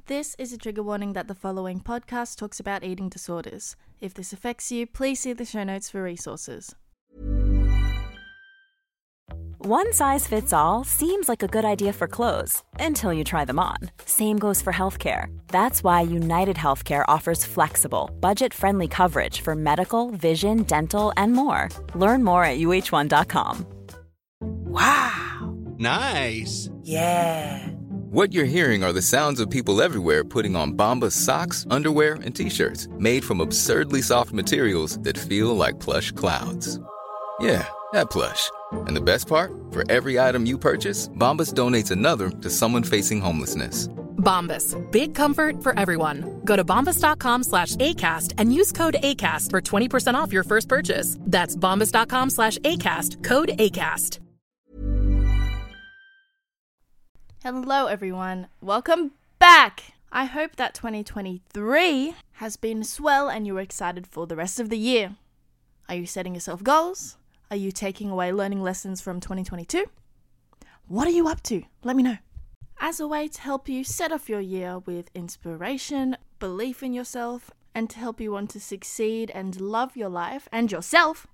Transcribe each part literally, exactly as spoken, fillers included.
This is a trigger warning that the following podcast talks about eating disorders. If this affects you, please see the show notes for resources. One size fits all seems like a good idea for clothes until you try them on. Same goes for healthcare. That's why United Healthcare offers flexible, budget-friendly coverage for medical, vision, dental, and more. Learn more at U H one dot com. Wow. Nice. Yeah. What you're hearing are the sounds of people everywhere putting on Bombas socks, underwear, and T-shirts made from absurdly soft materials that feel like plush clouds. Yeah, that plush. And the best part? For every item you purchase, Bombas donates another to someone facing homelessness. Bombas. Big comfort for everyone. Go to bombas.com slash ACAST and use code ACAST for twenty percent off your first purchase. That's bombas.com slash ACAST. Code ACAST. Hello everyone, welcome back! I hope that twenty twenty-three has been swell and you're excited for the rest of the year. Are you setting yourself goals? Are you taking away learning lessons from twenty twenty-two? What are you up to? Let me know. As a way to help you set off your year with inspiration, belief in yourself, and to help you want to succeed and love your life and yourself,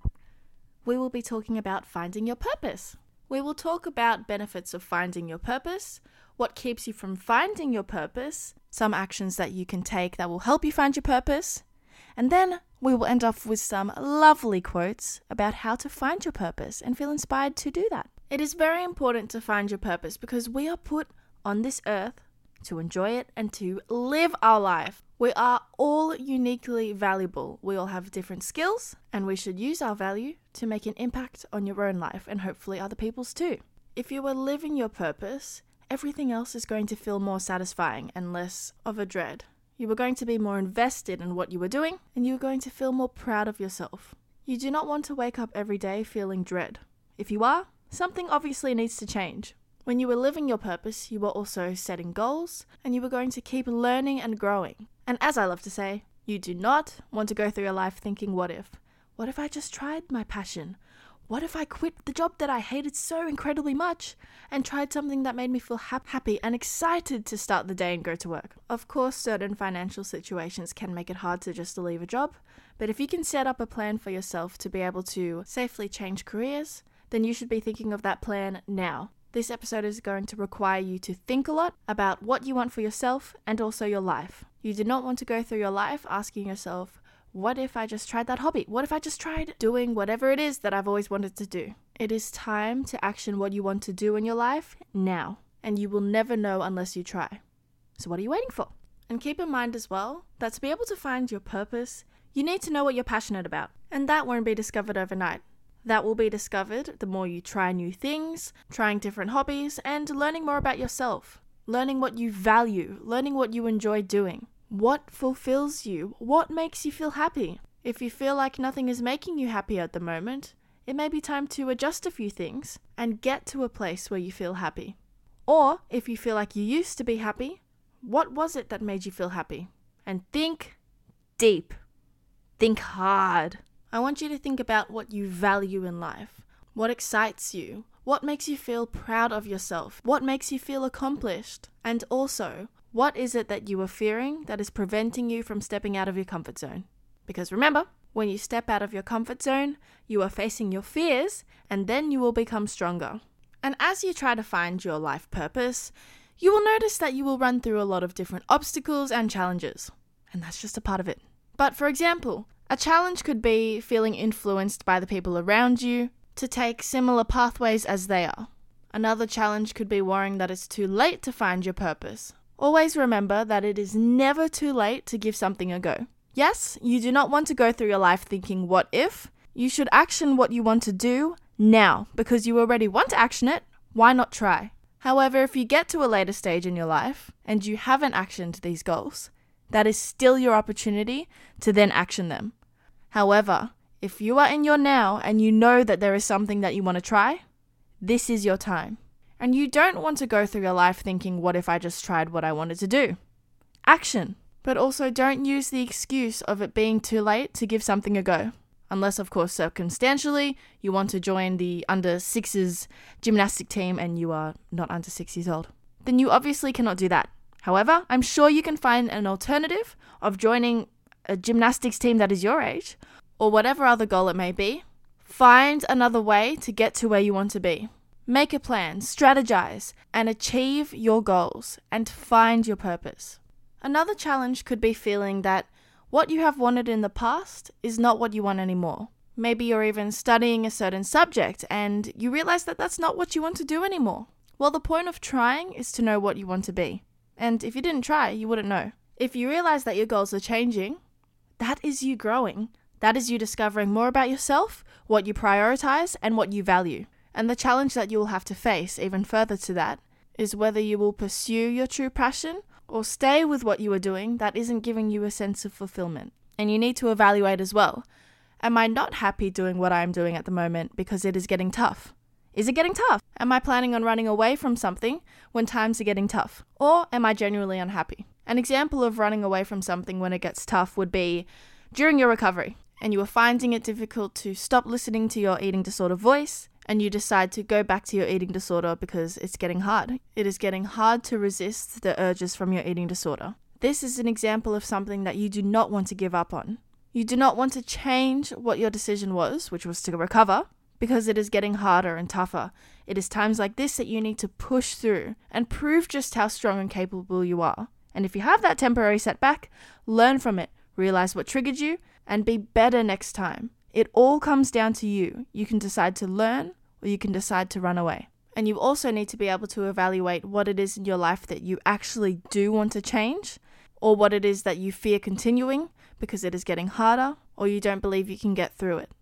we will be talking about finding your purpose. We will talk about benefits of finding your purpose, what keeps you from finding your purpose, some actions that you can take that will help you find your purpose, and then we will end off with some lovely quotes about how to find your purpose and feel inspired to do that. It is very important to find your purpose because we are put on this earth to enjoy it and to live our life. We are all uniquely valuable. We all have different skills, and we should use our value to make an impact on your own life and hopefully other people's too. If you are living your purpose, everything else is going to feel more satisfying and less of a dread. You are going to be more invested in what you are doing, and you are going to feel more proud of yourself. You do not want to wake up every day feeling dread. If you are, something obviously needs to change. When you are living your purpose, you are also setting goals, and you are going to keep learning and growing. And as I love to say, you do not want to go through your life thinking, what if? What if I just tried my passion? What if I quit the job that I hated so incredibly much and tried something that made me feel ha- happy and excited to start the day and go to work? Of course, certain financial situations can make it hard to just leave a job, but if you can set up a plan for yourself to be able to safely change careers, then you should be thinking of that plan now. This episode is going to require you to think a lot about what you want for yourself and also your life. You do not want to go through your life asking yourself, what if I just tried that hobby? What if I just tried doing whatever it is that I've always wanted to do? It is time to action what you want to do in your life now, and you will never know unless you try. So what are you waiting for? And keep in mind as well that to be able to find your purpose, you need to know what you're passionate about, and that won't be discovered overnight. That will be discovered the more you try new things, trying different hobbies, and learning more about yourself. Learning what you value, learning what you enjoy doing. What fulfills you? What makes you feel happy? If you feel like nothing is making you happy at the moment, it may be time to adjust a few things and get to a place where you feel happy. Or, if you feel like you used to be happy, what was it that made you feel happy? And think deep. Think hard. I want you to think about what you value in life, what excites you, what makes you feel proud of yourself, what makes you feel accomplished, and also, what is it that you are fearing that is preventing you from stepping out of your comfort zone? Because remember, when you step out of your comfort zone, you are facing your fears, and then you will become stronger. And as you try to find your life purpose, you will notice that you will run through a lot of different obstacles and challenges, and that's just a part of it. But for example, a challenge could be feeling influenced by the people around you to take similar pathways as they are. Another challenge could be worrying that it's too late to find your purpose. Always remember that it is never too late to give something a go. Yes, you do not want to go through your life thinking, what if? You should action what you want to do now, because you already want to action it. Why not try? However, if you get to a later stage in your life and you haven't actioned these goals, that is still your opportunity to then action them. However, if you are in your now and you know that there is something that you want to try, this is your time. And you don't want to go through your life thinking, what if I just tried what I wanted to do? Action. But also don't use the excuse of it being too late to give something a go. Unless, of course, circumstantially, you want to join the under sixes gymnastic team and you are not under six years old. Then you obviously cannot do that. However, I'm sure you can find an alternative of joining a gymnastics team that is your age, or whatever other goal it may be. Find another way to get to where you want to be. Make a plan, strategize, and achieve your goals, and find your purpose. Another challenge could be feeling that what you have wanted in the past is not what you want anymore. Maybe you're even studying a certain subject and you realize that that's not what you want to do anymore. Well, the point of trying is to know what you want to be. And if you didn't try, you wouldn't know. If you realize that your goals are changing, that is you growing. That is you discovering more about yourself, what you prioritize, and what you value. And the challenge that you will have to face, even further to that, is whether you will pursue your true passion or stay with what you are doing that isn't giving you a sense of fulfillment. And you need to evaluate as well. Am I not happy doing what I am doing at the moment because it is getting tough? Is it getting tough? Am I planning on running away from something when times are getting tough? Or am I genuinely unhappy? An example of running away from something when it gets tough would be during your recovery and you are finding it difficult to stop listening to your eating disorder voice and you decide to go back to your eating disorder because it's getting hard. It is getting hard to resist the urges from your eating disorder. This is an example of something that you do not want to give up on. You do not want to change what your decision was, which was to recover, because it is getting harder and tougher. It is times like this that you need to push through and prove just how strong and capable you are. And if you have that temporary setback, learn from it, realize what triggered you, and be better next time. It all comes down to you. You can decide to learn or you can decide to run away. And you also need to be able to evaluate what it is in your life that you actually do want to change, or what it is that you fear continuing because it is getting harder or you don't believe you can get through it.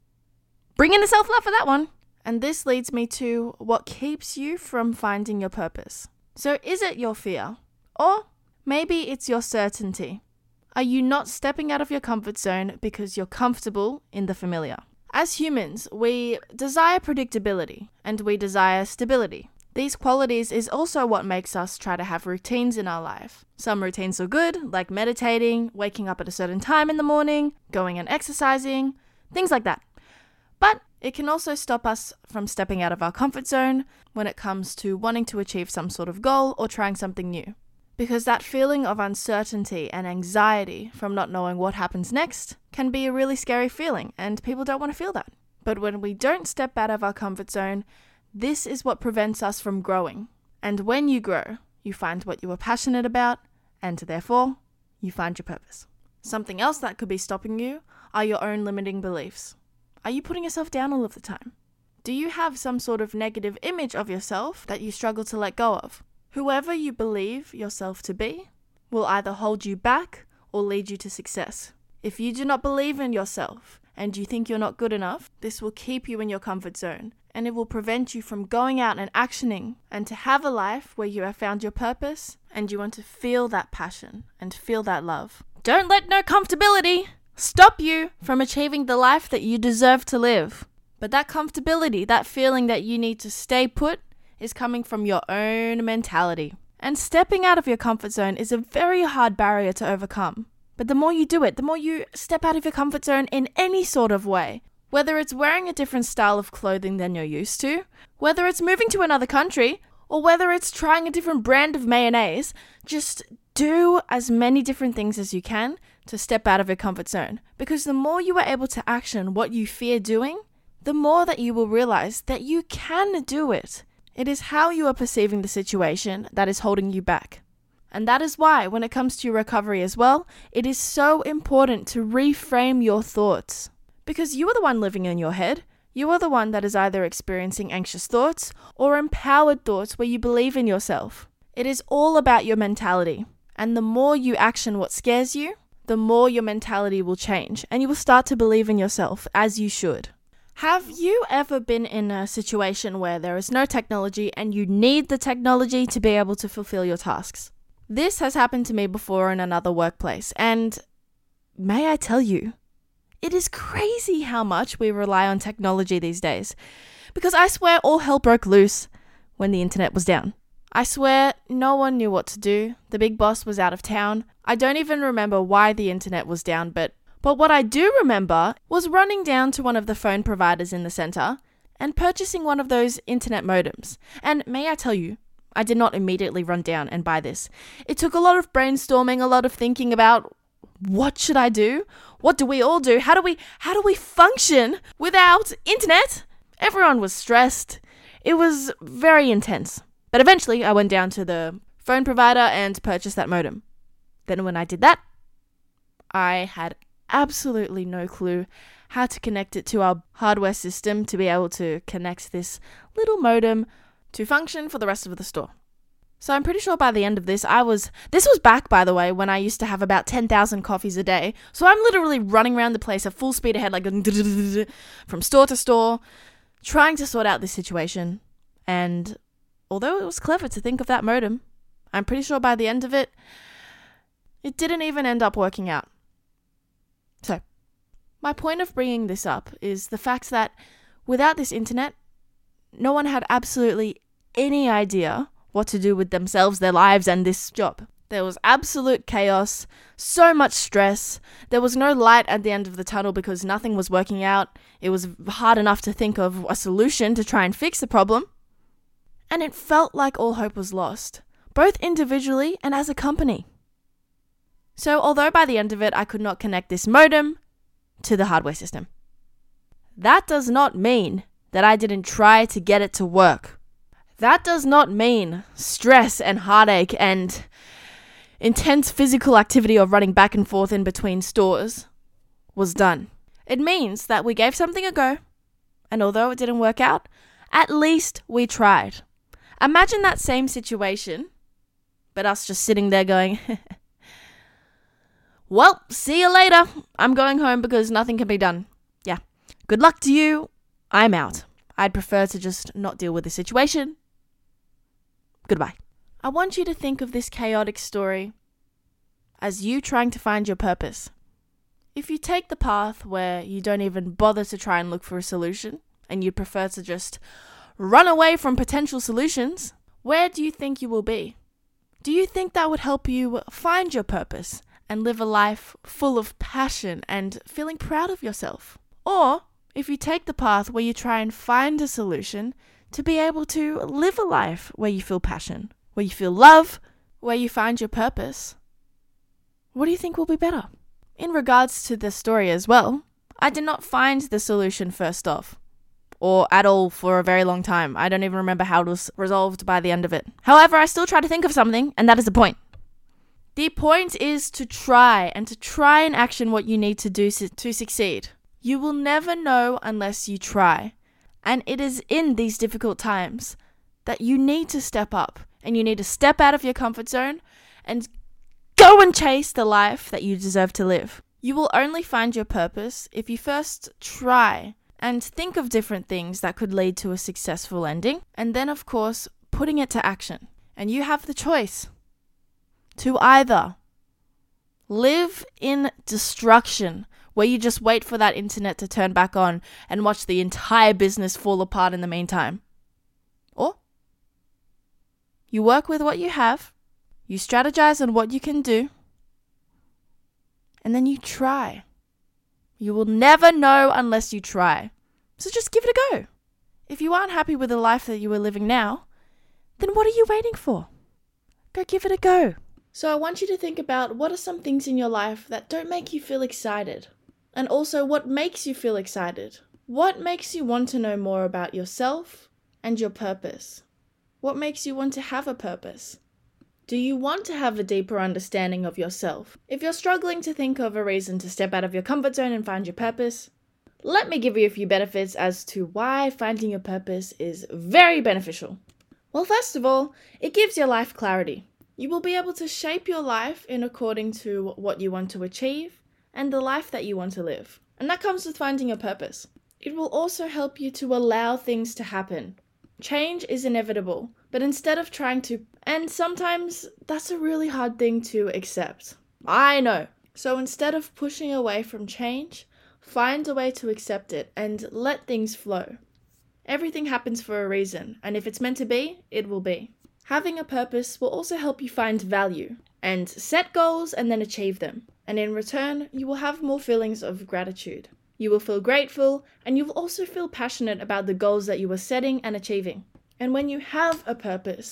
Bring in the self-love for that one. And this leads me to what keeps you from finding your purpose. So is it your fear? Or maybe it's your certainty. Are you not stepping out of your comfort zone because you're comfortable in the familiar? As humans, we desire predictability and we desire stability. These qualities is also what makes us try to have routines in our life. Some routines are good, like meditating, waking up at a certain time in the morning, going and exercising, things like that. But it can also stop us from stepping out of our comfort zone when it comes to wanting to achieve some sort of goal or trying something new. Because that feeling of uncertainty and anxiety from not knowing what happens next can be a really scary feeling, and people don't want to feel that. But when we don't step out of our comfort zone, this is what prevents us from growing. And when you grow, you find what you are passionate about, and therefore, you find your purpose. Something else that could be stopping you are your own limiting beliefs. Are you putting yourself down all of the time? Do you have some sort of negative image of yourself that you struggle to let go of? Whoever you believe yourself to be will either hold you back or lead you to success. If you do not believe in yourself and you think you're not good enough, this will keep you in your comfort zone and it will prevent you from going out and actioning and to have a life where you have found your purpose and you want to feel that passion and feel that love. Don't let no comfortability stop you from achieving the life that you deserve to live. But that comfortability, that feeling that you need to stay put, is coming from your own mentality. And stepping out of your comfort zone is a very hard barrier to overcome. But the more you do it, the more you step out of your comfort zone in any sort of way. Whether it's wearing a different style of clothing than you're used to, whether it's moving to another country, or whether it's trying a different brand of mayonnaise, just do as many different things as you can to step out of your comfort zone. Because the more you are able to action what you fear doing, the more that you will realize that you can do it. It is how you are perceiving the situation that is holding you back. And that is why, when it comes to your recovery as well, it is so important to reframe your thoughts. Because you are the one living in your head. You are the one that is either experiencing anxious thoughts or empowered thoughts where you believe in yourself. It is all about your mentality. And the more you action what scares you, the more your mentality will change and you will start to believe in yourself as you should. Have you ever been in a situation where there is no technology and you need the technology to be able to fulfill your tasks? This has happened to me before in another workplace, and may I tell you, it is crazy how much we rely on technology these days. Because I swear all hell broke loose when the internet was down. I swear no one knew what to do. The big boss was out of town. I don't even remember why the internet was down, but But what I do remember was running down to one of the phone providers in the center and purchasing one of those internet modems. And may I tell you, I did not immediately run down and buy this. It took a lot of brainstorming, a lot of thinking about what should I do? What do we all do? How do we how do we function without internet? Everyone was stressed. It was very intense. But eventually I went down to the phone provider and purchased that modem. Then when I did that, I had absolutely no clue how to connect it to our hardware system to be able to connect this little modem to function for the rest of the store. So I'm pretty sure by the end of this, I was, this was back, by the way, when I used to have about ten thousand coffees a day. So I'm literally running around the place at full speed ahead, like from store to store, trying to sort out this situation. And although it was clever to think of that modem, I'm pretty sure by the end of it, it didn't even end up working out. So, my point of bringing this up is the fact that without this internet, no one had absolutely any idea what to do with themselves, their lives, and this job. There was absolute chaos, so much stress. There was no light at the end of the tunnel because nothing was working out. It was hard enough to think of a solution to try and fix the problem. And it felt like all hope was lost, both individually and as a company. So although by the end of it I could not connect this modem to the hardware system, that does not mean that I didn't try to get it to work. That does not mean stress and heartache and intense physical activity of running back and forth in between stores was done. It means that we gave something a go, and although it didn't work out, at least we tried. Imagine that same situation, but us just sitting there going, well, see you later. I'm going home because nothing can be done. Yeah, good luck to you. I'm out. I'd prefer to just not deal with the situation. Goodbye. I want you to think of this chaotic story as you trying to find your purpose. If you take the path where you don't even bother to try and look for a solution, and you prefer to just run away from potential solutions, where do you think you will be? Do you think that would help you find your purpose and live a life full of passion and feeling proud of yourself? Or if you take the path where you try and find a solution to be able to live a life where you feel passion, where you feel love, where you find your purpose, what do you think will be better? In regards to the story as well, I did not find the solution first off, or at all for a very long time. I don't even remember how it was resolved by the end of it. However, I still try to think of something, and that is the point. The point is to try, and to try and action what you need to do to succeed. You will never know unless you try. And it is in these difficult times that you need to step up, and you need to step out of your comfort zone and go and chase the life that you deserve to live. You will only find your purpose if you first try and think of different things that could lead to a successful ending, and then of course putting it to action. And you have the choice to either live in destruction, where you just wait for that internet to turn back on and watch the entire business fall apart in the meantime. Or you work with what you have, you strategize on what you can do, and then you try. You will never know unless you try. So just give it a go. If you aren't happy with the life that you are living now, then what are you waiting for? Go give it a go. So I want you to think about what are some things in your life that don't make you feel excited? And also, what makes you feel excited? What makes you want to know more about yourself and your purpose? What makes you want to have a purpose? Do you want to have a deeper understanding of yourself? If you're struggling to think of a reason to step out of your comfort zone and find your purpose, let me give you a few benefits as to why finding your purpose is very beneficial. Well, first of all, it gives your life clarity. You will be able to shape your life in according to what you want to achieve and the life that you want to live. And that comes with finding a purpose. It will also help you to allow things to happen. Change is inevitable, but instead of trying to, and sometimes that's a really hard thing to accept. I know. So instead of pushing away from change, find a way to accept it and let things flow. Everything happens for a reason, and if it's meant to be, it will be. Having a purpose will also help you find value and set goals and then achieve them. And in return, you will have more feelings of gratitude. You will feel grateful, and you will also feel passionate about the goals that you are setting and achieving. And when you have a purpose,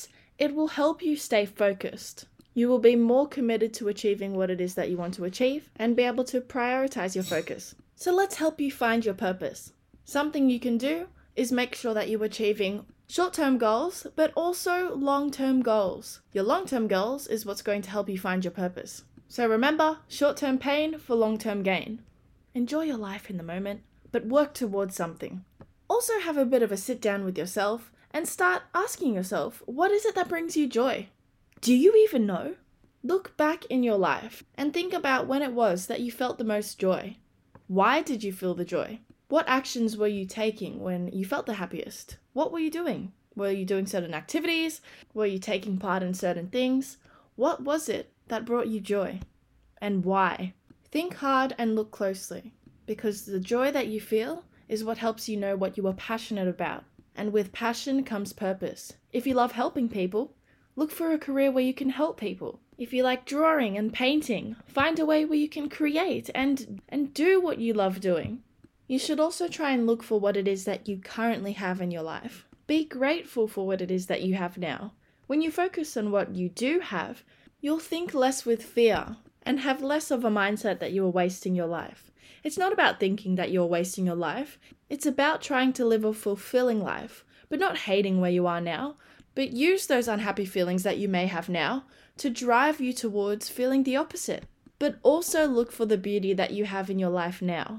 it will help you stay focused. You will be more committed to achieving what it is that you want to achieve and be able to prioritize your focus. So let's help you find your purpose. Something you can do is make sure that you're achieving short-term goals, but also long-term goals. Your long-term goals is what's going to help you find your purpose. So remember, short-term pain for long-term gain. Enjoy your life in the moment, but work towards something. Also have a bit of a sit down with yourself and start asking yourself, what is it that brings you joy? Do you even know? Look back in your life and think about when it was that you felt the most joy. Why did you feel the joy? What actions were you taking when you felt the happiest? What were you doing? Were you doing certain activities? Were you taking part in certain things? What was it that brought you joy? And why? Think hard and look closely, because the joy that you feel is what helps you know what you are passionate about. And with passion comes purpose. If you love helping people, look for a career where you can help people. If you like drawing and painting, find a way where you can create and, and do what you love doing. You should also try and look for what it is that you currently have in your life. Be grateful for what it is that you have now. When you focus on what you do have, you'll think less with fear and have less of a mindset that you are wasting your life. It's not about thinking that you're wasting your life. It's about trying to live a fulfilling life, but not hating where you are now, but use those unhappy feelings that you may have now to drive you towards feeling the opposite. But also look for the beauty that you have in your life now.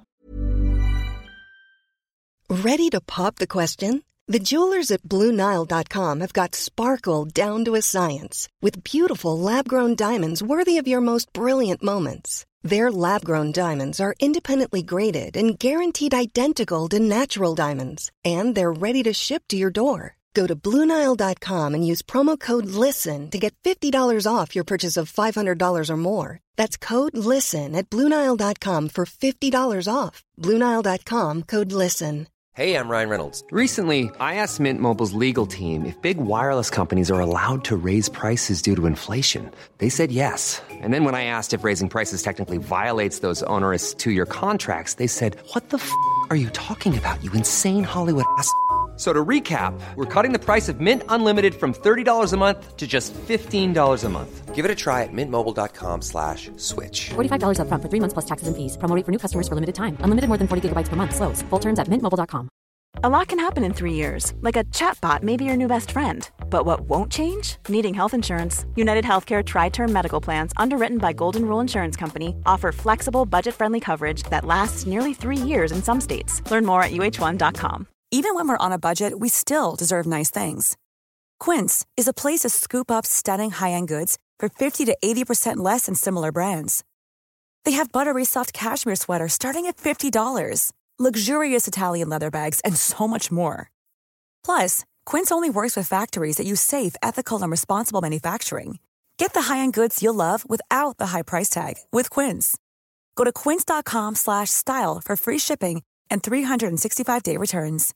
Ready to pop the question? The jewelers at Blue Nile dot com have got sparkle down to a science with beautiful lab-grown diamonds worthy of your most brilliant moments. Their lab-grown diamonds are independently graded and guaranteed identical to natural diamonds, and they're ready to ship to your door. Go to Blue Nile dot com and use promo code LISTEN to get fifty dollars off your purchase of five hundred dollars or more. That's code LISTEN at Blue Nile dot com for fifty dollars off. Blue Nile dot com, code LISTEN. Hey, I'm Ryan Reynolds. Recently, I asked Mint Mobile's legal team if big wireless companies are allowed to raise prices due to inflation. They said yes. And then when I asked if raising prices technically violates those onerous two-year contracts, they said, what the f*** are you talking about, you insane Hollywood ass f- So to recap, we're cutting the price of Mint Unlimited from thirty dollars a month to just fifteen dollars a month. Give it a try at mintmobile.com slash switch. forty-five dollars up front for three months plus taxes and fees. Promo rate for new customers for limited time. Unlimited more than forty gigabytes per month. Slows full terms at mint mobile dot com. A lot can happen in three years, like a chatbot may be your new best friend. But what won't change? Needing health insurance. United Healthcare Tri-Term Medical Plans, underwritten by Golden Rule Insurance Company, offer flexible, budget-friendly coverage that lasts nearly three years in some states. Learn more at U H one dot com. Even when we're on a budget, we still deserve nice things. Quince is a place to scoop up stunning high-end goods for fifty to eighty percent less than similar brands. They have buttery soft cashmere sweaters starting at fifty dollars, luxurious Italian leather bags, and so much more. Plus, Quince only works with factories that use safe, ethical, and responsible manufacturing. Get the high-end goods you'll love without the high price tag with Quince. Go to quince.com slash style for free shipping and three sixty-five day returns.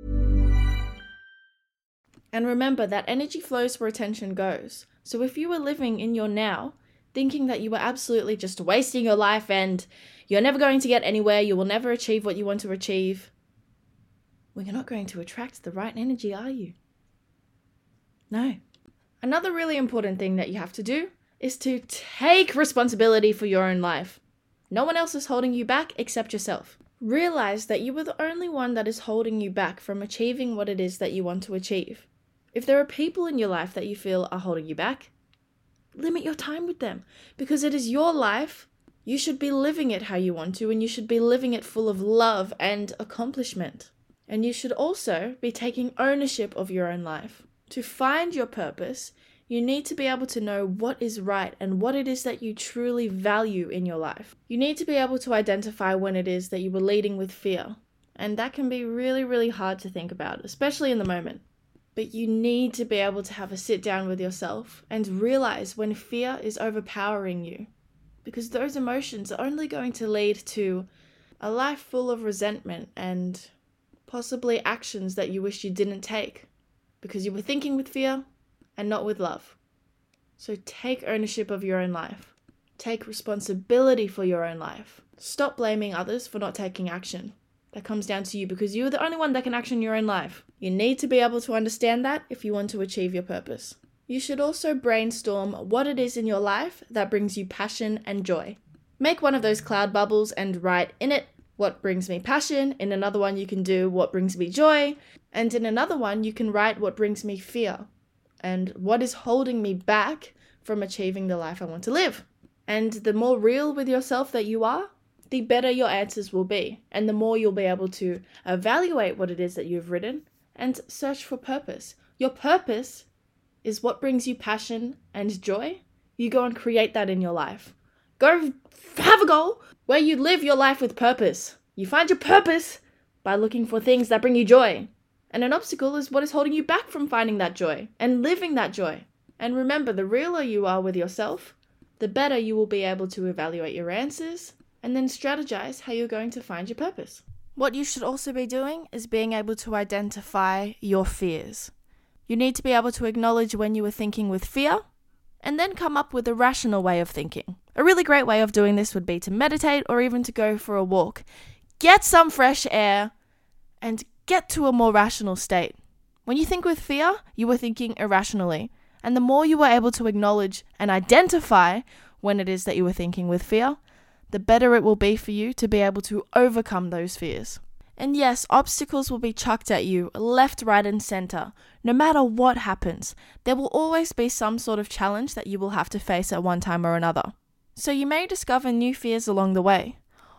And remember that energy flows where attention goes. So if you were living in your now, thinking that you were absolutely just wasting your life and you're never going to get anywhere, you will never achieve what you want to achieve, well, you're not going to attract the right energy, are you? No. Another really important thing that you have to do is to take responsibility for your own life. No one else is holding you back except yourself. Realize that you are the only one that is holding you back from achieving what it is that you want to achieve. If there are people in your life that you feel are holding you back, limit your time with them, because it is your life. You should be living it how you want to, and you should be living it full of love and accomplishment. And you should also be taking ownership of your own life. To find your purpose, you need to be able to know what is right and what it is that you truly value in your life. You need to be able to identify when it is that you were leading with fear. And that can be really, really hard to think about, especially in the moment. But you need to be able to have a sit down with yourself and realize when fear is overpowering you. Because those emotions are only going to lead to a life full of resentment and possibly actions that you wish you didn't take. Because you were thinking with fear and not with love. So take ownership of your own life. Take responsibility for your own life. Stop blaming others for not taking action. That comes down to you because you're the only one that can action your own life. You need to be able to understand that if you want to achieve your purpose. You should also brainstorm what it is in your life that brings you passion and joy. Make one of those cloud bubbles and write in it what brings me passion. In another one, you can do what brings me joy. And in another one, you can write what brings me fear and what is holding me back from achieving the life I want to live. And the more real with yourself that you are, the better your answers will be. And the more you'll be able to evaluate what it is that you've written and search for purpose. Your purpose is what brings you passion and joy. You go and create that in your life. Go have a goal where you live your life with purpose. You find your purpose by looking for things that bring you joy. And an obstacle is what is holding you back from finding that joy and living that joy. And remember, the realer you are with yourself, the better you will be able to evaluate your answers and then strategize how you're going to find your purpose. What you should also be doing is being able to identify your fears. You need to be able to acknowledge when you were thinking with fear and then come up with a rational way of thinking. A really great way of doing this would be to meditate or even to go for a walk. Get some fresh air and get to a more rational state. When you think with fear, you were thinking irrationally. And the more you were able to acknowledge and identify when it is that you were thinking with fear, the better it will be for you to be able to overcome those fears. And yes, obstacles will be chucked at you left, right, and center. No matter what happens, there will always be some sort of challenge that you will have to face at one time or another. So you may discover new fears along the way,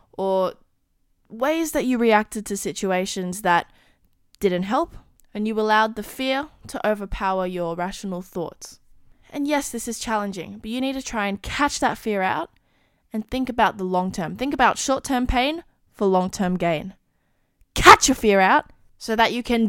or ways that you reacted to situations that didn't help, and you allowed the fear to overpower your rational thoughts. And yes, this is challenging, but you need to try and catch that fear out and think about the long term. Think about short-term pain for long-term gain. Catch your fear out so that you can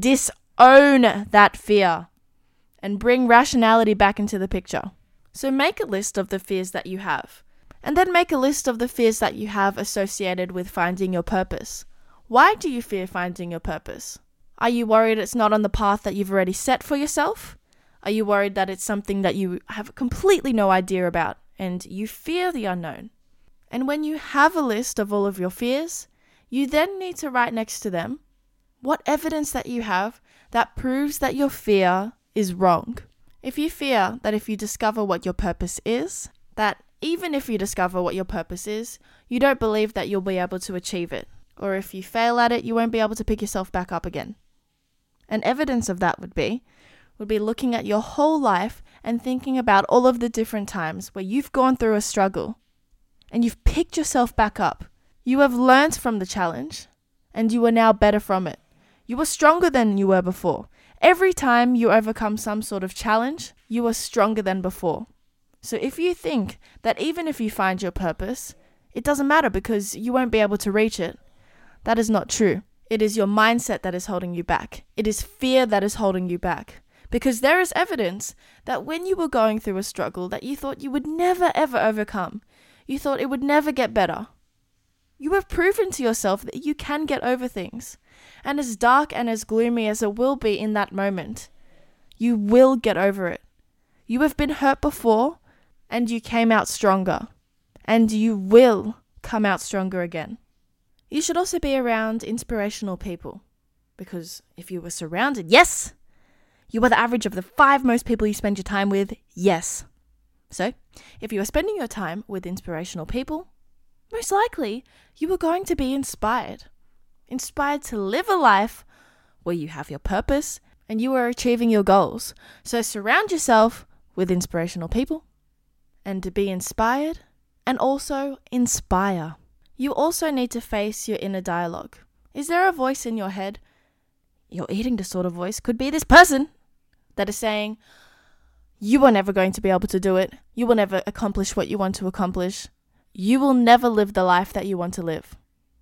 disown that fear and bring rationality back into the picture. So make a list of the fears that you have, and then make a list of the fears that you have associated with finding your purpose. Why do you fear finding your purpose? Are you worried it's not on the path that you've already set for yourself? Are you worried that it's something that you have completely no idea about and you fear the unknown? And when you have a list of all of your fears, you then need to write next to them what evidence that you have that proves that your fear is wrong. If you fear that if you discover what your purpose is, that even if you discover what your purpose is, you don't believe that you'll be able to achieve it. Or if you fail at it, you won't be able to pick yourself back up again. And evidence of that would be, would be looking at your whole life and thinking about all of the different times where you've gone through a struggle and you've picked yourself back up. You have learned from the challenge and you are now better from it. You are stronger than you were before. Every time you overcome some sort of challenge, you are stronger than before. So if you think that even if you find your purpose, it doesn't matter because you won't be able to reach it, that is not true. It is your mindset that is holding you back. It is fear that is holding you back. Because there is evidence that when you were going through a struggle that you thought you would never ever overcome, you thought it would never get better, you have proven to yourself that you can get over things. And as dark and as gloomy as it will be in that moment, you will get over it. You have been hurt before and you came out stronger. And you will come out stronger again. You should also be around inspirational people. Because if you were surrounded, yes, you are the average of the five most people you spend your time with, yes. So, if you are spending your time with inspirational people, most likely you are going to be inspired. Inspired to live a life where you have your purpose and you are achieving your goals. So surround yourself with inspirational people and to be inspired and also inspire. You also need to face your inner dialogue. Is there a voice in your head? Your eating disorder voice could be this person that is saying, you are never going to be able to do it. You will never accomplish what you want to accomplish. You will never live the life that you want to live.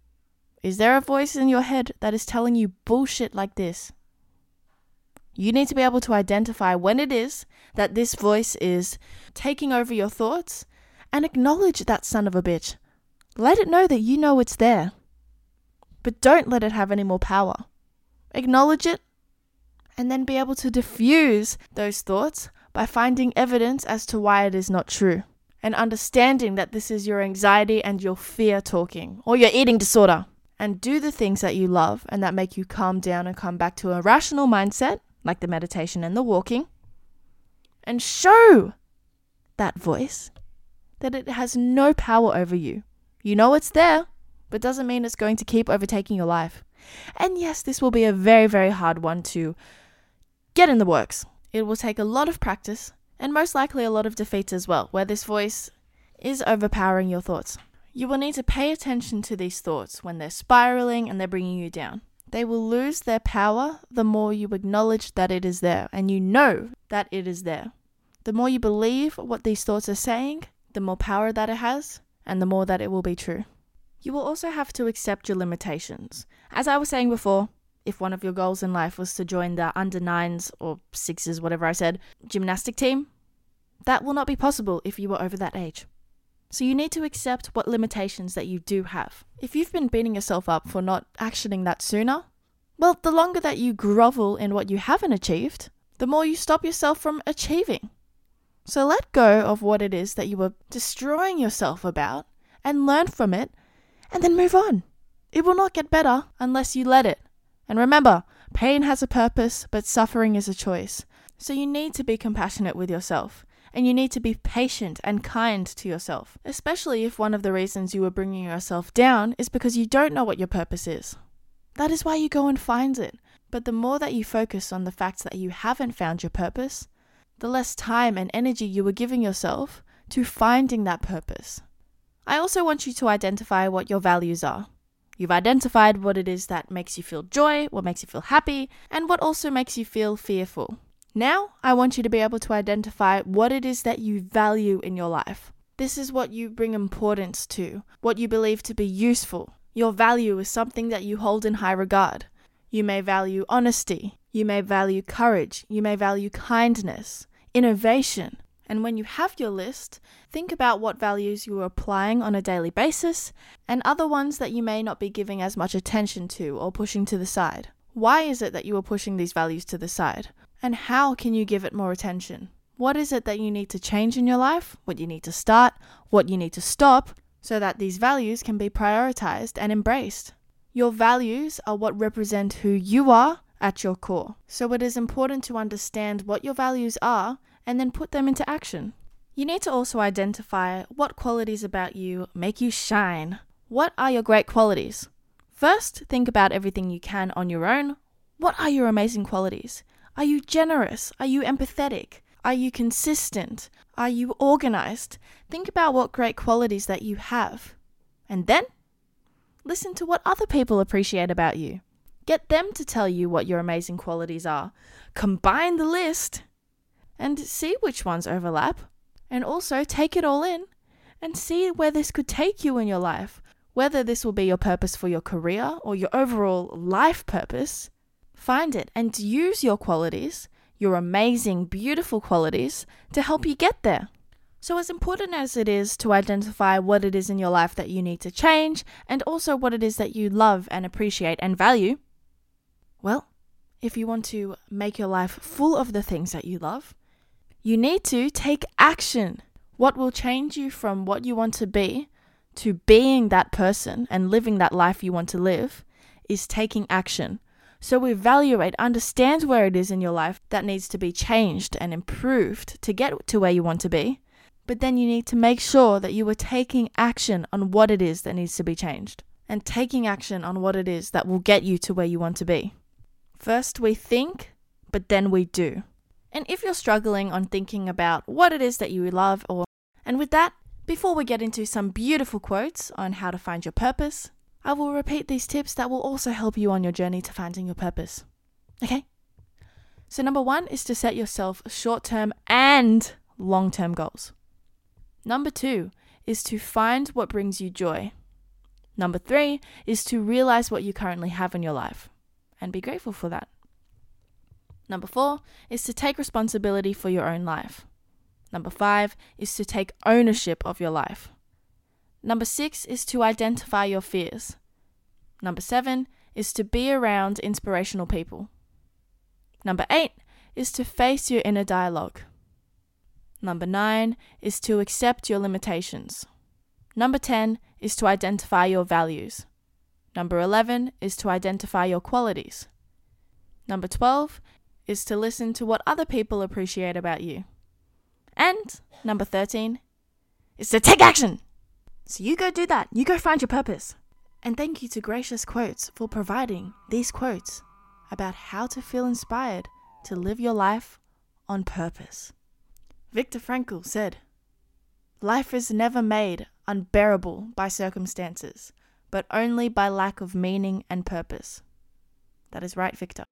Is there a voice in your head that is telling you bullshit like this? You need to be able to identify when it is that this voice is taking over your thoughts and acknowledge that son of a bitch. Let it know that you know it's there. But don't let it have any more power. Acknowledge it and then be able to diffuse those thoughts by finding evidence as to why it is not true. And understanding that this is your anxiety and your fear talking, or your eating disorder. And do the things that you love and that make you calm down and come back to a rational mindset, like the meditation and the walking. and show that voice that it has no power over you. You know it's there, but doesn't mean it's going to keep overtaking your life. And yes, this will be a very, very hard one to get in the works. It will take a lot of practice and most likely a lot of defeats as well, where this voice is overpowering your thoughts. You will need to pay attention to these thoughts when they're spiraling and they're bringing you down. They will lose their power the more you acknowledge that it is there and you know that it is there. The more you believe what these thoughts are saying, the more power that it has and the more that it will be true. You will also have to accept your limitations. As I was saying before, if one of your goals in life was to join the under nines or sixes, whatever I said, gymnastic team, that will not be possible if you were over that age. So you need to accept what limitations that you do have. If you've been beating yourself up for not actioning that sooner, well, the longer that you grovel in what you haven't achieved, the more you stop yourself from achieving. So let go of what it is that you were destroying yourself about and learn from it and then move on. It will not get better unless you let it. And remember, pain has a purpose, but suffering is a choice. So you need to be compassionate with yourself. And you need to be patient and kind to yourself, especially if one of the reasons you are bringing yourself down is because you don't know what your purpose is. That is why you go and find it. But the more that you focus on the fact that you haven't found your purpose, the less time and energy you are giving yourself to finding that purpose. I also want you to identify what your values are. You've identified what it is that makes you feel joy, what makes you feel happy, and what also makes you feel fearful. Now, I want you to be able to identify what it is that you value in your life. This is what you bring importance to, what you believe to be useful. Your value is something that you hold in high regard. You may value honesty. You may value courage. You may value kindness, innovation. And when you have your list, think about what values you are applying on a daily basis and other ones that you may not be giving as much attention to or pushing to the side. Why is it that you are pushing these values to the side? And how can you give it more attention? What is it that you need to change in your life? What you need to start? What you need to stop? So that these values can be prioritized and embraced. Your values are what represent who you are at your core. So it is important to understand what your values are and then put them into action. You need to also identify what qualities about you make you shine. What are your great qualities? First, think about everything you can on your own. What are your amazing qualities? Are you generous? Are you empathetic? Are you consistent? Are you organized? Think about what great qualities that you have. And then, listen to what other people appreciate about you. Get them to tell you what your amazing qualities are. Combine the list and see which ones overlap. And also take it all in and see where this could take you in your life. Whether this will be your purpose for your career or your overall life purpose. Find it and use your qualities, your amazing, beautiful qualities, to help you get there. So as important as it is to identify what it is in your life that you need to change, and also what it is that you love and appreciate and value, well, if you want to make your life full of the things that you love, you need to take action. What will change you from what you want to be to being that person and living that life you want to live is taking action. So evaluate, understand where it is in your life that needs to be changed and improved to get to where you want to be. But then you need to make sure that you are taking action on what it is that needs to be changed and taking action on what it is that will get you to where you want to be. First we think, but then we do. And if you're struggling on thinking about what it is that you love or, and with that, before we get into some beautiful quotes on how to find your purpose, I will repeat these tips that will also help you on your journey to finding your purpose. Okay? So number one is to set yourself short-term and long-term goals. Number two is to find what brings you joy. Number three is to realize what you currently have in your life and be grateful for that. Number four is to take responsibility for your own life. Number five is to take ownership of your life. Number six is to identify your fears. Number seven is to be around inspirational people. Number eight is to face your inner dialogue. Number nine is to accept your limitations. Number ten is to identify your values. Number eleven is to identify your qualities. Number twelve is to listen to what other people appreciate about you. And number thirteen is to take action. So you go do that. You go find your purpose. And thank you to Gracious Quotes for providing these quotes about how to feel inspired to live your life on purpose. Viktor Frankl said, "Life is never made unbearable by circumstances, but only by lack of meaning and purpose." That is right, Victor.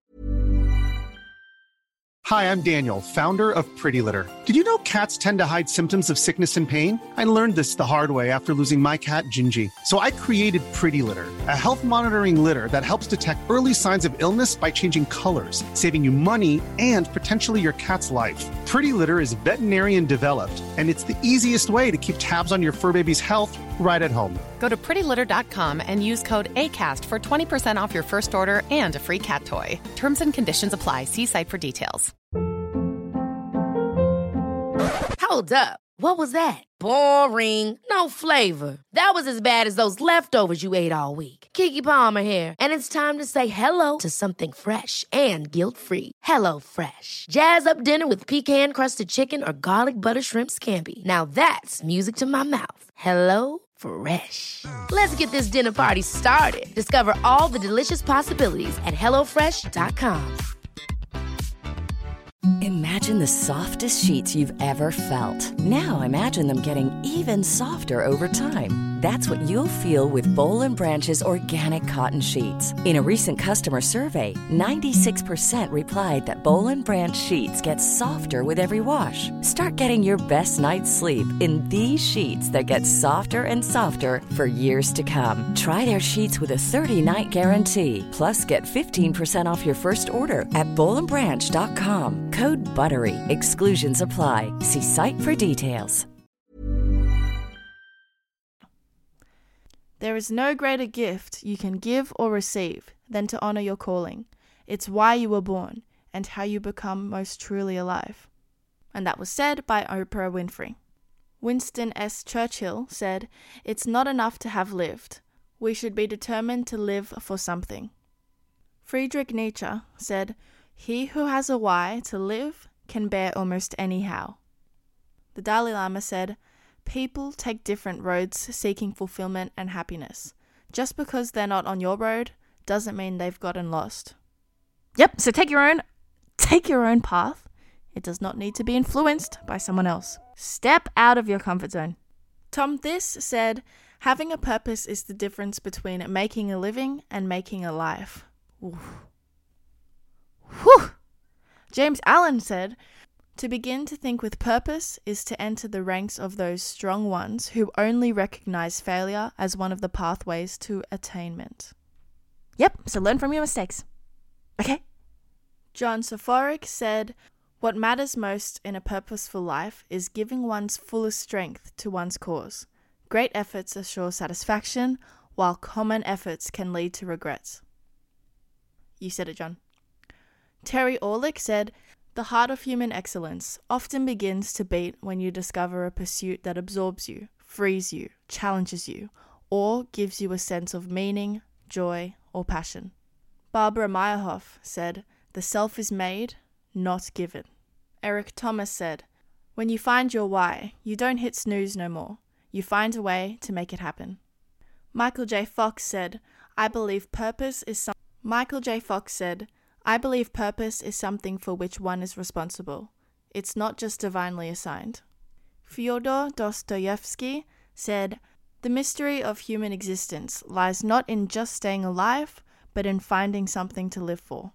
Hi, I'm Daniel, founder of Pretty Litter. Did you know cats tend to hide symptoms of sickness and pain? I learned this the hard way after losing my cat, Gingy. So I created Pretty Litter, a health monitoring litter that helps detect early signs of illness by changing colors, saving you money and potentially your cat's life. Pretty Litter is veterinarian developed, and it's the easiest way to keep tabs on your fur baby's health right at home. Go to pretty litter dot com and use code ACAST for twenty percent off your first order and a free cat toy. Terms and conditions apply. See site for details. Hold up. What was that? Boring. No flavor. That was as bad as those leftovers you ate all week. Keke Palmer here, and it's time to say hello to something fresh and guilt-free. Hello Fresh. Jazz up dinner with pecan-crusted chicken or garlic butter shrimp scampi. Now that's music to my mouth. Hello Fresh. Let's get this dinner party started. Discover all the delicious possibilities at hello fresh dot com. Imagine the softest sheets you've ever felt. Now imagine them getting even softer over time. That's what you'll feel with Boll and Branch's organic cotton sheets. In a recent customer survey, ninety-six percent replied that Boll and Branch sheets get softer with every wash. Start getting your best night's sleep in these sheets that get softer and softer for years to come. Try their sheets with a thirty-night guarantee. Plus, get fifteen percent off your first order at boll and branch dot com. Code BUTTERY. Exclusions apply. See site for details. There is no greater gift you can give or receive than to honor your calling. It's why you were born and how you become most truly alive. And that was said by Oprah Winfrey. Winston S. Churchill said, "It's not enough to have lived. We should be determined to live for something." Friedrich Nietzsche said, "He who has a why to live can bear almost any how." The Dalai Lama said, "People take different roads seeking fulfillment and happiness. Just because they're not on your road doesn't mean they've gotten lost." Yep, so take your own take your own path. It does not need to be influenced by someone else. Step out of your comfort zone. Tom Thiss said, "Having a purpose is the difference between making a living and making a life." Oof. Whew. James Allen said, "To begin to think with purpose is to enter the ranks of those strong ones who only recognize failure as one of the pathways to attainment." Yep, so learn from your mistakes. Okay? John Soforic said, "What matters most in a purposeful life is giving one's fullest strength to one's cause. Great efforts assure satisfaction, while common efforts can lead to regrets." You said it, John. Terry Orlick said, "The heart of human excellence often begins to beat when you discover a pursuit that absorbs you, frees you, challenges you, or gives you a sense of meaning, joy, or passion." Barbara Meyerhoff said, "The self is made, not given." Eric Thomas said, "When you find your why, you don't hit snooze no more. You find a way to make it happen." Michael J. Fox said, "I believe purpose is some- Michael J. Fox said, "I believe purpose is something for which one is responsible. It's not just divinely assigned." Fyodor Dostoevsky said, "The mystery of human existence lies not in just staying alive, but in finding something to live for."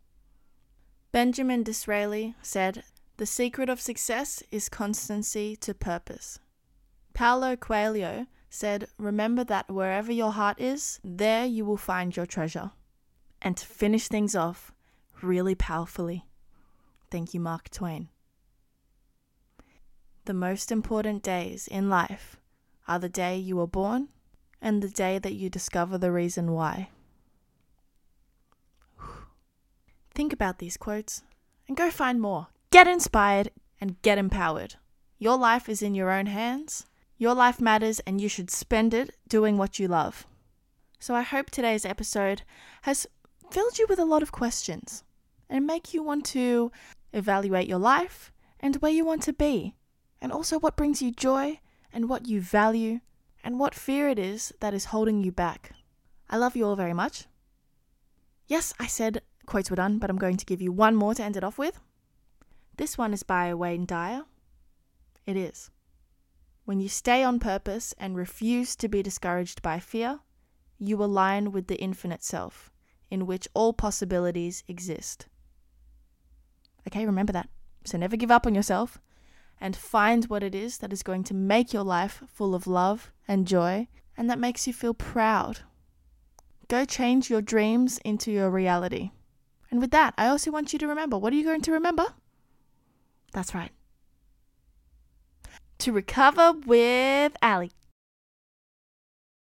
Benjamin Disraeli said, "The secret of success is constancy to purpose." Paulo Coelho said, "Remember that wherever your heart is, there you will find your treasure." And to finish things off, really powerfully, thank you, Mark Twain. "The most important days in life are the day you were born and the day that you discover the reason why." Think about these quotes and go find more. Get inspired and get empowered. Your life is in your own hands. Your life matters and you should spend it doing what you love. So I hope today's episode has filled you with a lot of questions and make you want to evaluate your life and where you want to be and also what brings you joy and what you value and what fear it is that is holding you back. I love you all very much. Yes, I said quotes were done, but I'm going to give you one more to end it off with. This one is by Wayne Dyer. It is. When you stay on purpose and refuse to be discouraged by fear, you align with the infinite self, in which all possibilities exist. Okay, remember that. So never give up on yourself, and find what it is that is going to make your life full of love and joy, and that makes you feel proud. Go change your dreams into your reality. And with that, I also want you to remember, what are you going to remember? That's right. To recover with Ali.